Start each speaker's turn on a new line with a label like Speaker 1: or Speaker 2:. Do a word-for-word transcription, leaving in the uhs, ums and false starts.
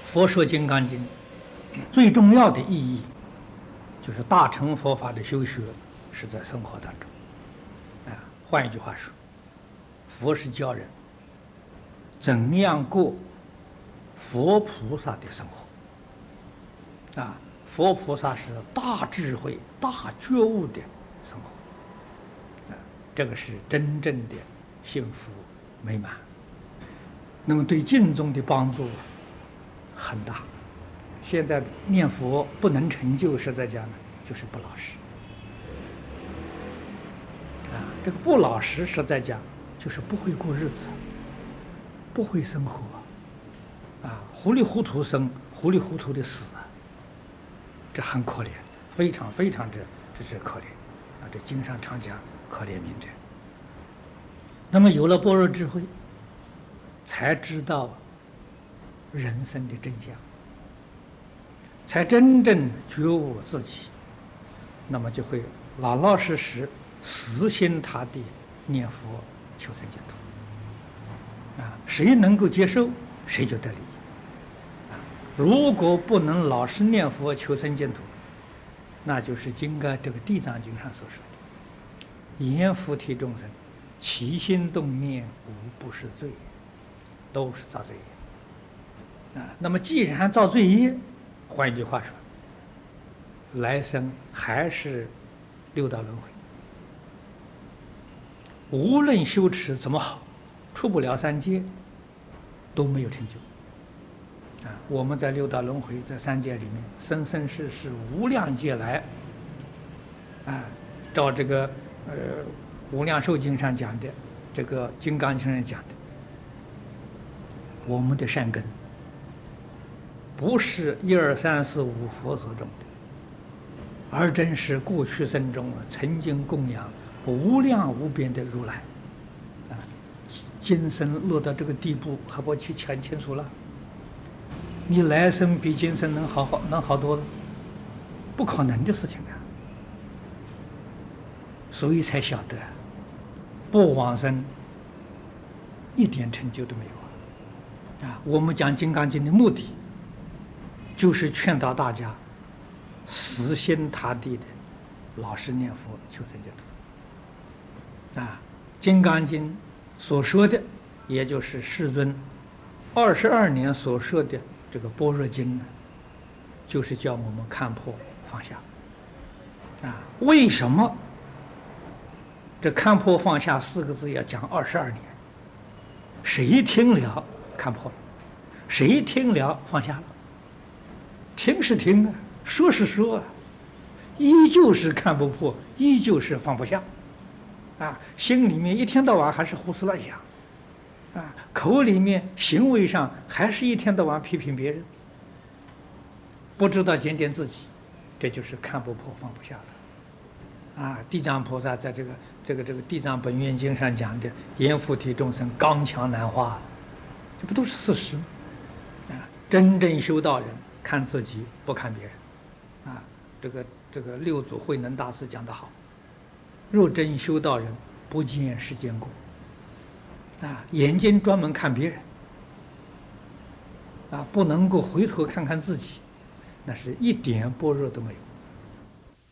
Speaker 1: 佛说《金刚经》最重要的意义，就是大乘佛法的修学是在生活当中。啊，换一句话说，佛是教人怎样过佛菩萨的生活。啊，佛菩萨是大智慧、大觉悟的生活。啊，这个是真正的幸福美满。那么对净宗的帮助很大。现在念佛不能成就，实在讲呢，就是不老实。啊，这个不老实，实在讲就是不会过日子，不会生活。啊，糊里糊涂生，糊里糊涂的死，这很可怜，非常非常之之之可怜。啊，这经上常讲可怜悯者。那么有了般若智慧，才知道人生的真相，才真正觉悟自己，那么就会老老实实、死心塌地念佛求生净土。啊，谁能够接受，谁就得利益。啊，如果不能老实念佛求生净土，那就是经该这个《地藏经》上所说的：“言菩提众生，起心动念，无不是罪。”都是造罪业。啊，那么既然造罪业，换一句话说，来生还是六道轮回。无论修持怎么好，出不了三界，都没有成就。啊，我们在六道轮回，在三界里面，生生世世无量劫来，啊，照这个呃《无量寿经》上讲的，这个《金刚经》上讲的。我们的善根不是一二三四五佛所种的，而真是过去生中曾经供养无量无边的如来。啊，今生落到这个地步，还不去看清楚了？你来生比今生能好好能好多了？不可能的事情啊！所以才晓得，不往生一点成就都没有。啊，我们讲《金刚经》的目的，就是劝导大家死心塌地的老实念佛求生净土。啊，《金刚经》所说的，也就是世尊二十二年所说的这个般若经呢，就是叫我们看破放下。啊，为什么这看破放下四个字要讲二十二年？谁听了看破了，谁听了放下了？听是听啊，说是说啊，依旧是看不破，依旧是放不下。啊，心里面一天到晚还是胡思乱想，啊，口里面行为上还是一天到晚批评别人，不知道检点自己，这就是看不破放不下了。啊，地藏菩萨在这个这个这个《地藏本愿经》上讲的“言菩提众生刚强难化”。这不都是事实吗？啊，真正修道人看自己不看别人。啊，这个这个六祖慧能大师讲得好：若真修道人，不见世间过。啊，眼睛专门看别人，啊，不能够回头看看自己，那是一点般若都没有。